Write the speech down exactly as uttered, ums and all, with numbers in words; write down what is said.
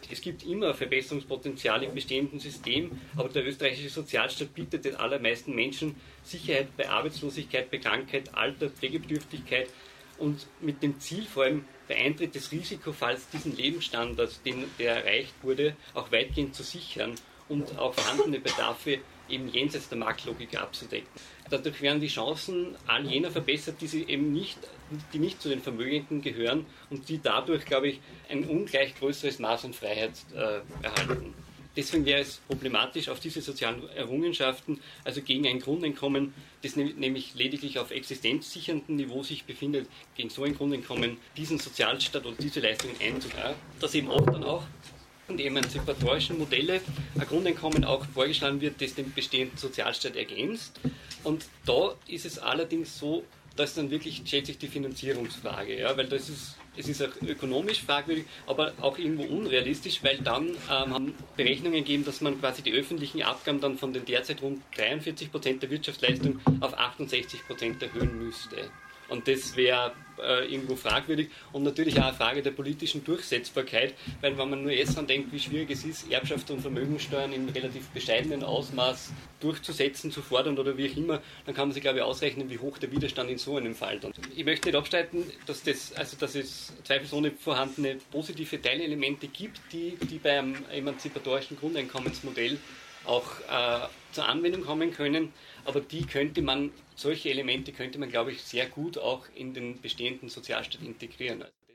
Es gibt immer Verbesserungspotenzial im bestehenden System, aber der österreichische Sozialstaat bietet den allermeisten Menschen Sicherheit bei Arbeitslosigkeit, bei Krankheit, Alter, Pflegebedürftigkeit und mit dem Ziel vor allem bei Eintritt des Risikofalls diesen Lebensstandard, den, der erreicht wurde, auch weitgehend zu sichern und auch vorhandene Bedarfe eben jenseits der Marktlogik abzudecken. Dadurch werden die Chancen all jener verbessert, die, sie eben nicht, die nicht zu den Vermögenden gehören und die dadurch, glaube ich, ein ungleich größeres Maß an Freiheit äh, erhalten. Deswegen wäre es problematisch, auf diese sozialen Errungenschaften, also gegen ein Grundeinkommen, das nämlich lediglich auf existenzsicherndem Niveau sich befindet, gegen so ein Grundeinkommen diesen Sozialstaat oder diese Leistungen einzugehen. Das eben oft dann auch die emanzipatorischen Modelle ein Grundeinkommen auch vorgeschlagen wird, das den bestehenden Sozialstaat ergänzt. Und da ist es allerdings so, dass dann wirklich stellt sich die Finanzierungsfrage, ja, weil das ist, es ist auch ökonomisch fragwürdig, aber auch irgendwo unrealistisch, weil dann ähm, haben Berechnungen gegeben, dass man quasi die öffentlichen Abgaben dann von den derzeit rund dreiundvierzig Prozent der Wirtschaftsleistung auf achtundsechzig Prozent erhöhen müsste. Und das wäre äh, irgendwo fragwürdig und natürlich auch eine Frage der politischen Durchsetzbarkeit, weil wenn man nur jetzt dran denkt, wie schwierig es ist, Erbschafts- und Vermögensteuern in relativ bescheidenen Ausmaß durchzusetzen, zu fordern oder wie auch immer, dann kann man sich, glaube ich, ausrechnen, wie hoch der Widerstand in so einem Fall dann. Ich möchte nicht abstreiten, dass, das, also dass es zweifelsohne vorhandene positive Teilelemente gibt, die, die beim emanzipatorischen Grundeinkommensmodell auch äh, zur Anwendung kommen können, aber die könnte man, solche Elemente könnte man, glaube ich, sehr gut auch in den bestehenden Sozialstaat integrieren.